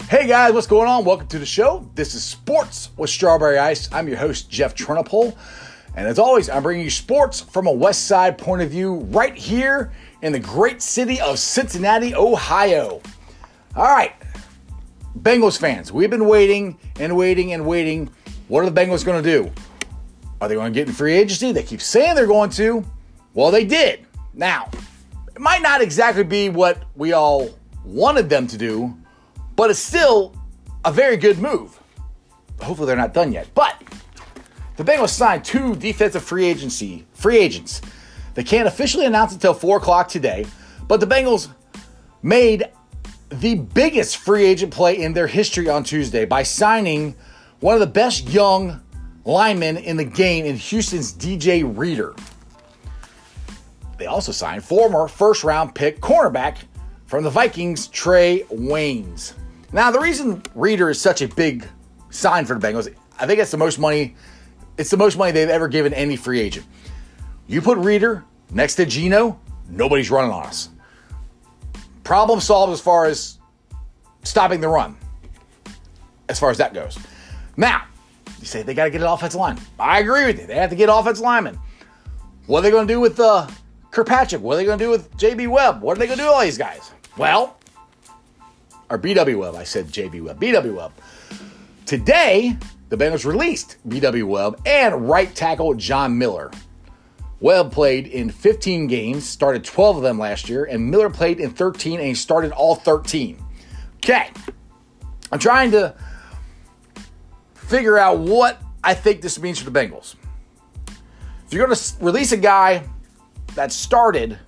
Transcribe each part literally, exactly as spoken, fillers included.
Hey guys, what's going on? Welcome to the show. This is Sports with Strawberry Ice. I'm your host, Jeff Trenopole. And as always, I'm bringing you sports from a West Side point of view right here in the great city of Cincinnati, Ohio. All right, Bengals fans, we've been waiting and waiting and waiting. What are the Bengals going to do? Are they going to get in free agency? They keep saying they're going to. Well, they did. Now, it might not exactly be what we all wanted them to do, but it's still a very good move. Hopefully they're not done yet. But the Bengals signed two defensive free agency free agents. They can't officially announce it until four o'clock today, but the Bengals made the biggest free agent play in their history on Tuesday by signing one of the best young linemen in the game in Houston's D J Reader. They also signed former first-round pick cornerback from the Vikings, Trae Waynes. Now, the reason Reader is such a big sign for the Bengals, I think it's the most money, it's the most money they've ever given any free agent. You put Reader next to Geno, nobody's running on us. Problem solved as far as stopping the run, as far as that goes. Now, you say they got to get an offensive line. I agree with you. They have to get offensive linemen. What are they going to do with uh, Kirkpatrick? What are they going to do with J B Webb? What are they going to do with all these guys? Well, or B W Webb. I said J B Webb. B W Webb. Today, the Bengals released B W Webb and right tackle John Miller. Webb played in fifteen games, started twelve of them last year, and Miller played in thirteen, and he started all thirteen. Okay. I'm trying to figure out what I think this means for the Bengals. If you're going to release a guy that started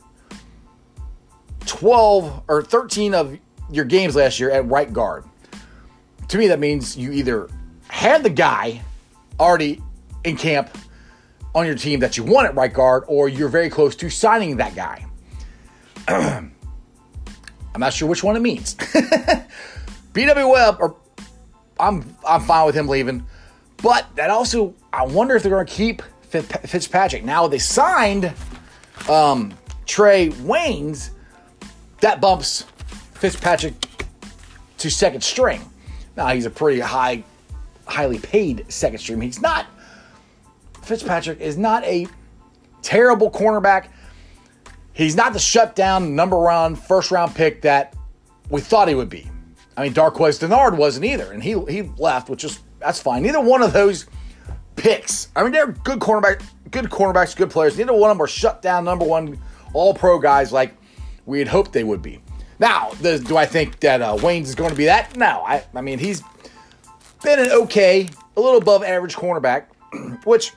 twelve or thirteen of your games last year at right guard, to me that means you either had the guy already in camp on your team that you want at right guard, or you're very close to signing that guy. I'm not sure which one it means. B W Webb, or I'm I'm fine with him leaving, but that also, I wonder if they're going to keep Fitzpatrick. Now they signed um, Trae Waynes. That bumps Fitzpatrick to second string. Now he's a pretty high, highly paid second string. He's not. Fitzpatrick is not a terrible cornerback. He's not the shutdown number one first round pick that we thought he would be. I mean, Darqueze Dennard wasn't either, and he he left, which is that's fine. Neither one of those picks. I mean, they're good cornerback, good cornerbacks, good players. Neither one of them are shut down number one all pro guys like we had hoped they would be. Now, the, do I think that uh, Waynes is going to be that? No. I, I mean, he's been an okay, a little above average cornerback, which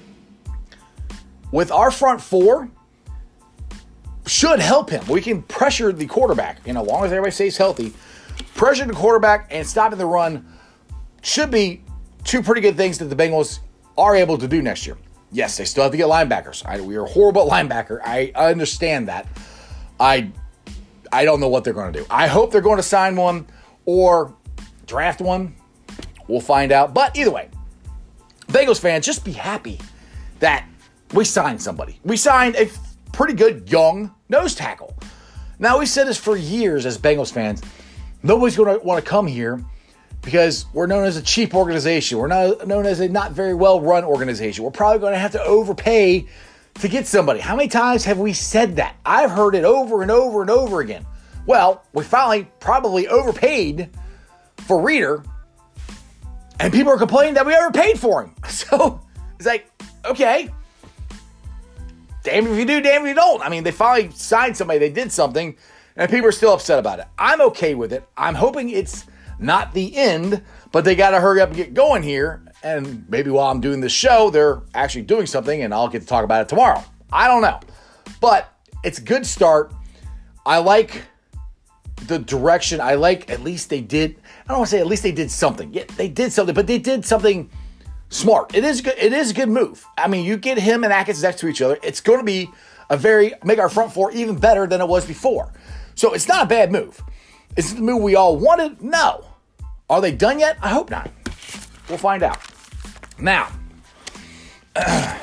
with our front four should help him. We can pressure the quarterback, you know, as long as everybody stays healthy. Pressure the quarterback and stopping the run should be two pretty good things that the Bengals are able to do next year. Yes, they still have to get linebackers. I, we are horrible at linebacker. I, I understand that. I I don't know what they're going to do. I hope they're going to sign one or draft one. We'll find out. But either way, Bengals fans, just be happy that we signed somebody. We signed a pretty good young nose tackle. Now, we've said this for years as Bengals fans. Nobody's going to want to come here because we're known as a cheap organization. We're not known as a not very well-run organization. We're probably going to have to overpay to get somebody. How many times have we said that? I've heard it over and over and over again. Well, we finally probably overpaid for Reader, and people are complaining that we overpaid for him. So it's like, okay, damn if you do, damn if you don't. I mean, they finally signed somebody, they did something, and people are still upset about it. I'm okay with it. I'm hoping it's not the end, but they got to hurry up and get going here. And maybe while I'm doing this show, they're actually doing something, and I'll get to talk about it tomorrow. I don't know. But it's a good start. I like the direction. I like at least they did. I don't want to say at least they did something. Yeah, they did something, but they did something smart. It is good. It is a good move. I mean, you get him and Atkins next to each other. It's going to be a very, make our front four even better than it was before. So it's not a bad move. Is it the move we all wanted? No. Are they done yet? I hope not. We'll find out. Now, uh,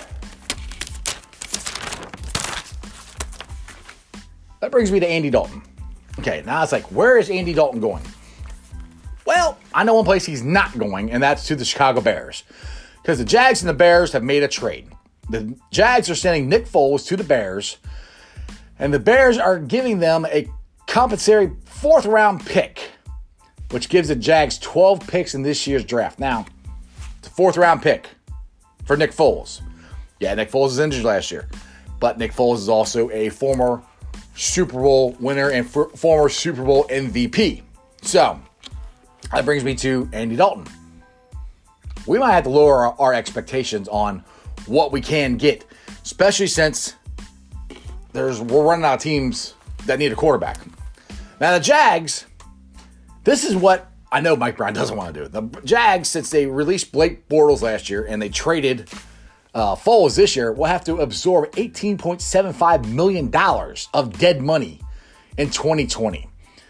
that brings me to Andy Dalton. Okay, now it's like, where is Andy Dalton going? Well, I know one place he's not going, and that's to the Chicago Bears. Because the Jags and the Bears have made a trade. The Jags are sending Nick Foles to the Bears, and the Bears are giving them a compensatory fourth-round pick, which gives the Jags twelve picks in this year's draft. Now, it's a fourth-round pick for Nick Foles. Yeah, Nick Foles was injured last year, but Nick Foles is also a former Super Bowl winner and f- former Super Bowl M V P. So, that brings me to Andy Dalton. We might have to lower our, our expectations on what we can get, especially since there's we're running out of teams that need a quarterback. Now, the Jags, this is what I know Mike Brown doesn't want to do. The Jags, since they released Blake Bortles last year and they traded uh, Foles this year, will have to absorb eighteen point seven five million dollars of dead money in twenty twenty.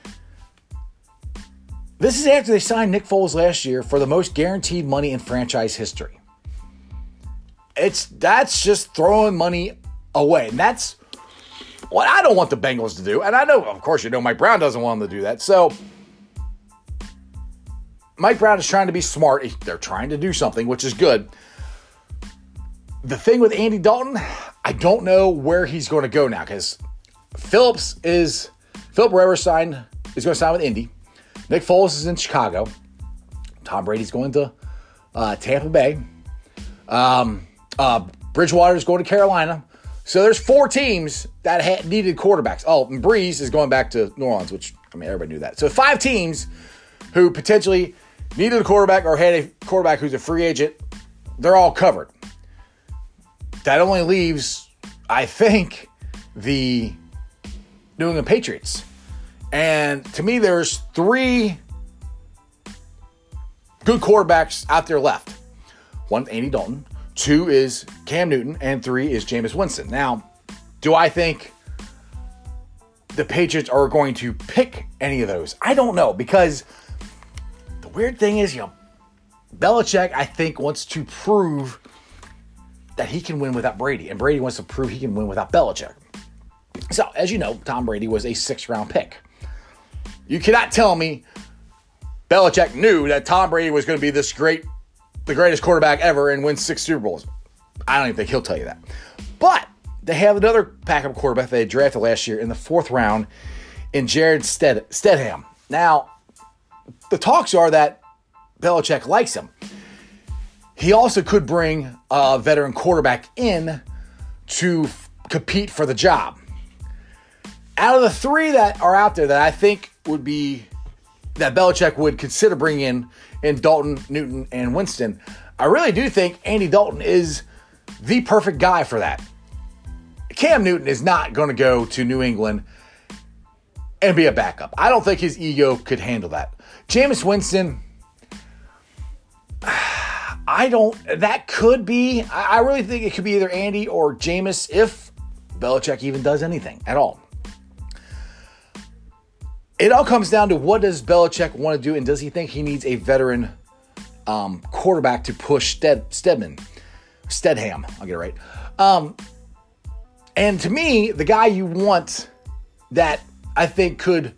This is after they signed Nick Foles last year for the most guaranteed money in franchise history. It's that's just throwing money away. And that's what I don't want the Bengals to do. And I know, of course, you know Mike Brown doesn't want them to do that. So Mike Brown is trying to be smart. They're trying to do something, which is good. The thing with Andy Dalton, I don't know where he's going to go now because Phillips is Philip Rivers signed is going to sign with Indy. Nick Foles is in Chicago. Tom Brady's going to uh, Tampa Bay. Um, uh, Bridgewater is going to Carolina. So there's four teams that had needed quarterbacks. Oh, and Breeze is going back to New Orleans, which, I mean, everybody knew that. So five teams who potentially needed a quarterback or had a quarterback who's a free agent. They're all covered. That only leaves, I think, the New England Patriots. And to me, there's three good quarterbacks out there left. One, Andy Dalton. Two is Cam Newton. And three is Jameis Winston. Now, do I think the Patriots are going to pick any of those? I don't know, because the weird thing is, you know, Belichick, I think, wants to prove that he can win without Brady. And Brady wants to prove he can win without Belichick. So, as you know, Tom Brady was a sixth-round pick. You cannot tell me Belichick knew that Tom Brady was going to be this great, the greatest quarterback ever and win six Super Bowls. I don't even think he'll tell you that. But they have another backup quarterback they drafted last year in the fourth round in Jared Stead- Stedham. Now, the talks are that Belichick likes him. He also could bring a veteran quarterback in to f- compete for the job. Out of the three that are out there that I think would be, that Belichick would consider bringing in, in Dalton, Newton, and Winston, I really do think Andy Dalton is the perfect guy for that. Cam Newton is not going to go to New England and be a backup. I don't think his ego could handle that. Jameis Winston, I don't, that could be, I really think it could be either Andy or Jameis if Belichick even does anything at all. It all comes down to what does Belichick want to do, and does he think he needs a veteran um, quarterback to push Stead, Stedman, Stedham, I'll get it right. Um, and to me, the guy you want that I think could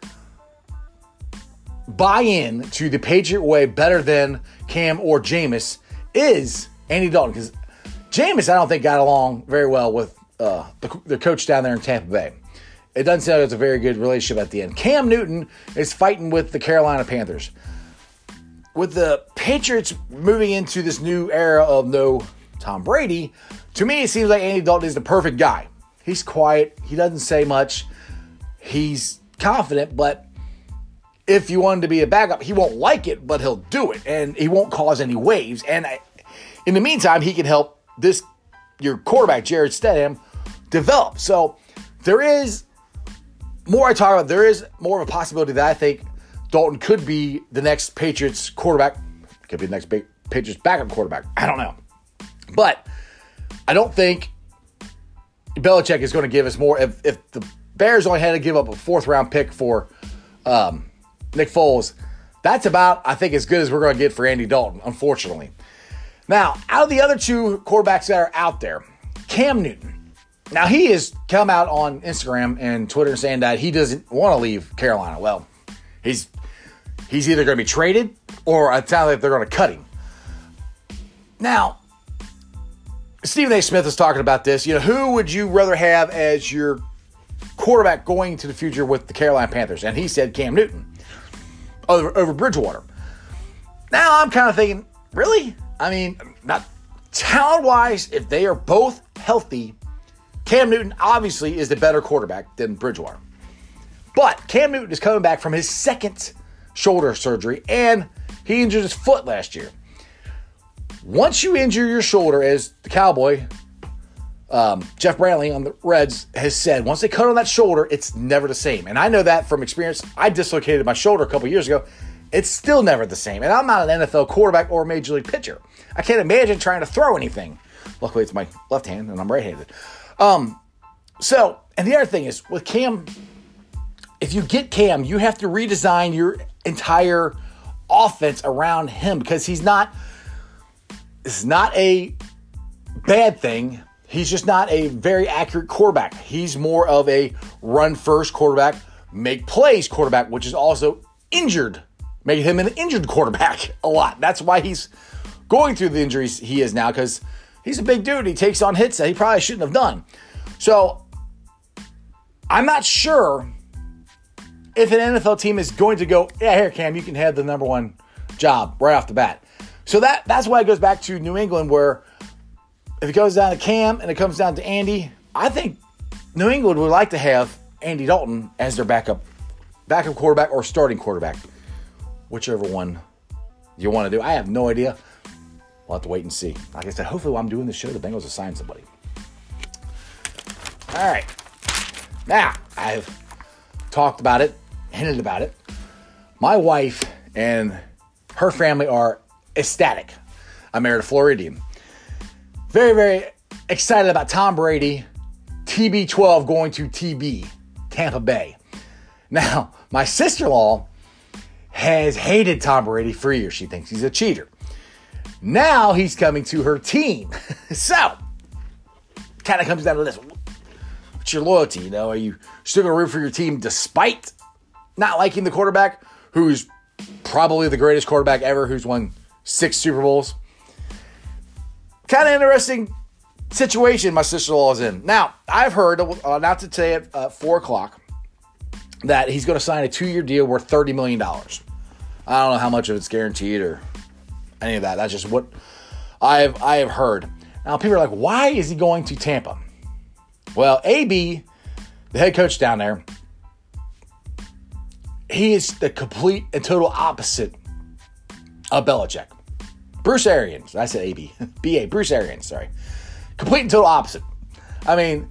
buy in to the Patriot way better than Cam or Jameis is Andy Dalton. Because Jameis, I don't think, got along very well with uh, the, the coach down there in Tampa Bay. It doesn't sound like it's a very good relationship at the end. Cam Newton is fighting with the Carolina Panthers. With the Patriots moving into this new era of no Tom Brady, to me it seems like Andy Dalton is the perfect guy. He's quiet. He doesn't say much. He's confident, but if you want him to be a backup, he won't like it, but he'll do it, and he won't cause any waves. And I, in the meantime, he can help this your quarterback, Jared Stedham, develop. So there is more I talk about, there is more of a possibility that I think Dalton could be the next Patriots quarterback. Could be the next Patriots backup quarterback. I don't know. But I don't think Belichick is going to give us more. If, if the Bears only had to give up a fourth-round pick for um, Nick Foles, that's about, I think, as good as we're going to get for Andy Dalton, unfortunately. Now, out of the other two quarterbacks that are out there, Cam Newton. Now, he has come out on Instagram and Twitter saying that he doesn't want to leave Carolina. Well, he's he's either going to be traded or it sounds like they're going to cut him. Now, Stephen A. Smith was talking about this. You know, who would you rather have as your quarterback going into the future with the Carolina Panthers? And he said Cam Newton over, over Bridgewater. Now I'm kind of thinking, really? I mean, not talent-wise, if they are both healthy, Cam Newton obviously is the better quarterback than Bridgewater. But Cam Newton is coming back from his second shoulder surgery, and he injured his foot last year. Once you injure your shoulder, as the Cowboy, um, Jeff Brantley on the Reds has said, once they cut on that shoulder, it's never the same. And I know that from experience. I dislocated my shoulder a couple years ago. It's still never the same. And I'm not an N F L quarterback or major league pitcher. I can't imagine trying to throw anything. Luckily, it's my left hand, and I'm right-handed. Um, so, and the other thing is, with Cam, if you get Cam, you have to redesign your entire offense around him, because he's not, this is not a bad thing. He's just not a very accurate quarterback. He's more of a run-first quarterback, make plays quarterback, which is also injured, making him an injured quarterback a lot. That's why he's going through the injuries he is now, because he's a big dude. He takes on hits that he probably shouldn't have done. So I'm not sure if an N F L team is going to go, yeah, here, Cam, you can have the number one job right off the bat. So that that's why it goes back to New England, where if it goes down to Cam and it comes down to Andy, I think New England would like to have Andy Dalton as their backup backup quarterback or starting quarterback, whichever one you want to do. I have no idea. We'll have to wait and see. Like I said, hopefully while I'm doing the show, the Bengals will sign somebody. All right. Now, I've talked about it, hinted about it. My wife and her family are ecstatic. I married a Floridian. Very, very excited about Tom Brady, T B twelve going to T B, Tampa Bay. Now, my sister-in-law has hated Tom Brady for years. She thinks he's a cheater. Now he's coming to her team. So, kind of comes down to this. What's your loyalty? You know, are you still going to root for your team despite not liking the quarterback, who's probably the greatest quarterback ever, who's won six Super Bowls? Kind of interesting situation my sister-in-law is in. Now, I've heard, uh, not to today at uh, four o'clock, that he's going to sign a two-year deal worth thirty million dollars. I don't know how much of it's guaranteed or any of that. That's just what I have, I have heard. Now, people are like, why is he going to Tampa? Well, A B, the head coach down there, he is the complete and total opposite of Belichick. Bruce Arians. I said A B. B A. Bruce Arians, sorry. Complete and total opposite. I mean,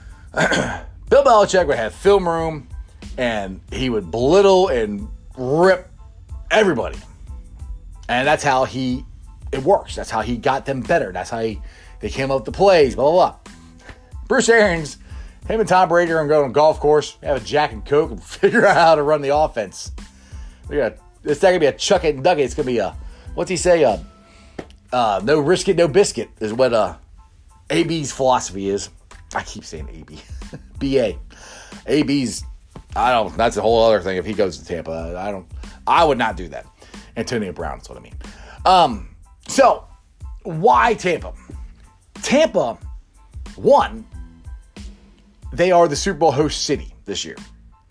Bill Belichick would have film room, and he would belittle and rip everybody. And that's how he, it works. That's how he got them better. That's how he, they came up with the plays, blah, blah, blah. Bruce Arians, him and Tom Brady are going to go on a golf course, have a Jack and Coke, and figure out how to run the offense. We got, it's not going to be a chuck it and duck it. It's going to be a, what's he say? Uh, uh, no risk it, no biscuit is what uh, A B's philosophy is. I keep saying A B. B A. A B's, I don't, that's a whole other thing if he goes to Tampa. I don't, I would not do that. Antonio Brown is what I mean. Um, so, why Tampa? Tampa, one, they are the Super Bowl host city this year.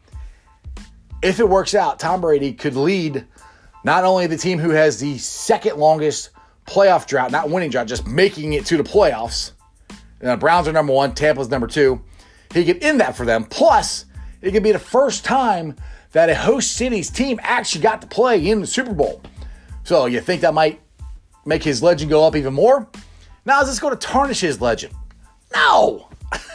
If it works out, Tom Brady could lead not only the team who has the second longest playoff drought, not winning drought, just making it to the playoffs. The Browns are number one, Tampa's number two. He could end that for them. Plus, it could be the first time that a host city's team actually got to play in the Super Bowl. So you think that might make his legend go up even more? Now, is this going to tarnish his legend? No!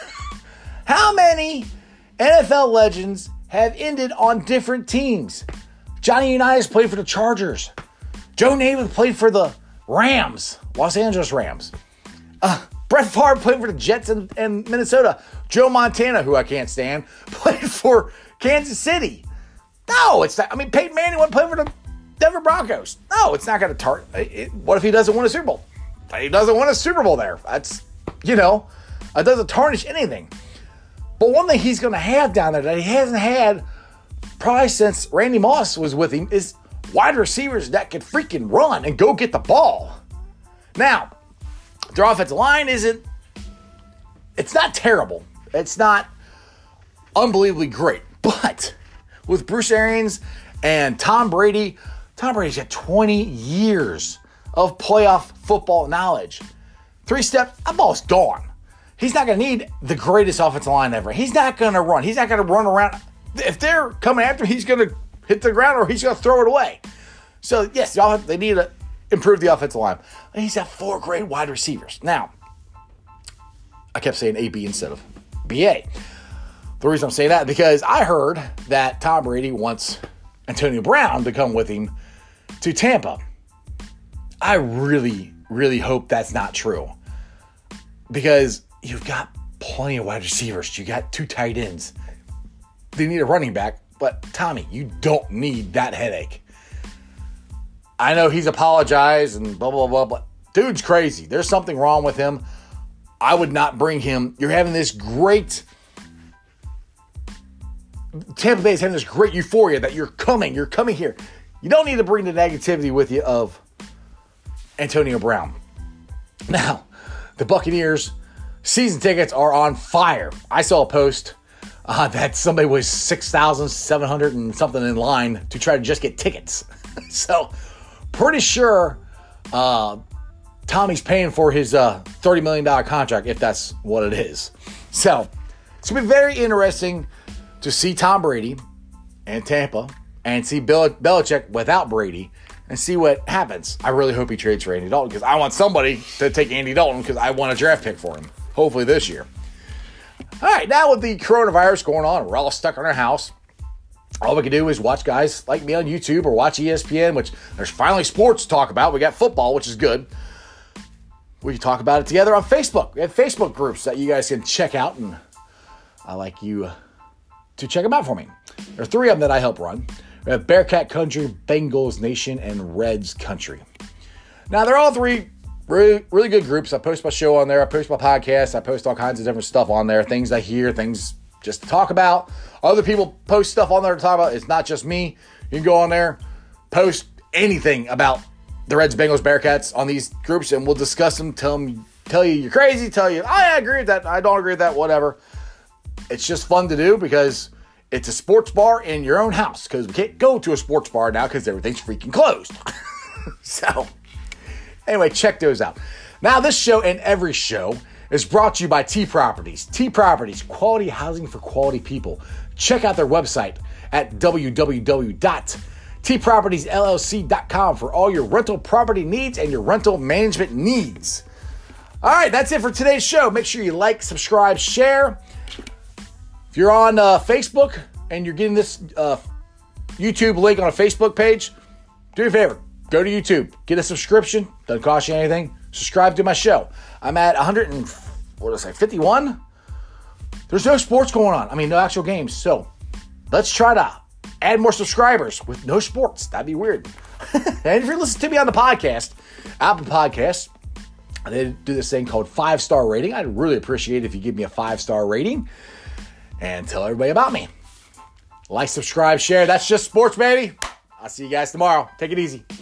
How many N F L legends have ended on different teams? Johnny Unitas played for the Chargers. Joe Namath played for the Rams, Los Angeles Rams. Uh, Brett Favre played for the Jets in, in Minnesota. Joe Montana, who I can't stand, played for Kansas City. No, it's not. I mean, Peyton Manning went play for the Denver Broncos. No, it's not going to tar. It, what if he doesn't win a Super Bowl? He doesn't win a Super Bowl there. That's, you know, it doesn't tarnish anything. But one thing he's going to have down there that he hasn't had probably since Randy Moss was with him is wide receivers that can freaking run and go get the ball. Now, their offensive line isn't, it's not terrible. It's not unbelievably great. But with Bruce Arians and Tom Brady, Tom Brady's got twenty years of playoff football knowledge. Three steps, that ball's gone. He's not going to need the greatest offensive line ever. He's not going to run. He's not going to run around. If they're coming after him, he's going to hit the ground or he's going to throw it away. So, yes, they need to improve the offensive line. And he's got four great wide receivers. Now, I kept saying A B instead of B A. The reason I'm saying that is because I heard that Tom Brady wants Antonio Brown to come with him to Tampa. I really, really hope that's not true. Because you've got plenty of wide receivers. You got two tight ends. They need a running back. But, Tommy, you don't need that headache. I know he's apologized and blah, blah, blah, but dude's crazy. There's something wrong with him. I would not bring him. You're having this great... Tampa Bay is having this great euphoria that you're coming. You're coming here. You don't need to bring the negativity with you of Antonio Brown. Now, the Buccaneers season tickets are on fire. I saw a post uh, that somebody was six thousand seven hundred and something in line to try to just get tickets. So, pretty sure uh, Tommy's paying for his uh, thirty million dollars contract, if that's what it is. So, it's going to be very interesting to see Tom Brady and Tampa and see Bill Belichick without Brady and see what happens. I really hope he trades for Andy Dalton because I want somebody to take Andy Dalton because I want a draft pick for him, hopefully this year. All right, now with the coronavirus going on, we're all stuck in our house. All we can do is watch guys like me on YouTube or watch E S P N, which there's finally sports to talk about. We got football, which is good. We can talk about it together on Facebook. We have Facebook groups that you guys can check out, and I like you to check them out for me. There are three of them that I help run. We have Bearcat Country, Bengals Nation, and Reds Country. Now, they're all three really, really good groups. I post my show on there. I post my podcast. I post all kinds of different stuff on there. Things I hear, things just to talk about. Other people post stuff on there to talk about. It's not just me. You can go on there, post anything about the Reds, Bengals, Bearcats on these groups, and we'll discuss them, tell them, tell you you're crazy, tell you, I agree with that, I don't agree with that, whatever. It's just fun to do because it's a sports bar in your own house because we can't go to a sports bar now because everything's freaking closed. So, anyway, check those out. Now, this show and every show is brought to you by T Properties. T Properties, quality housing for quality people. Check out their website at w w w dot t properties l l c dot com for all your rental property needs and your rental management needs. All right, that's it for today's show. Make sure you like, subscribe, share. If you're on uh, Facebook and you're getting this uh, YouTube link on a Facebook page, do me a favor. Go to YouTube. Get a subscription. Doesn't cost you anything. Subscribe to my show. I'm at one hundred and, what did I say, fifty-one? There's no sports going on. I mean, no actual games. So let's try to add more subscribers with no sports. That'd be weird. And if you're listening to me on the podcast, Apple Podcasts, they do this thing called five-star rating. I'd really appreciate it if you give me a five-star rating and tell everybody about me. Like, subscribe, share. That's just sports, baby. I'll see you guys tomorrow. Take it easy.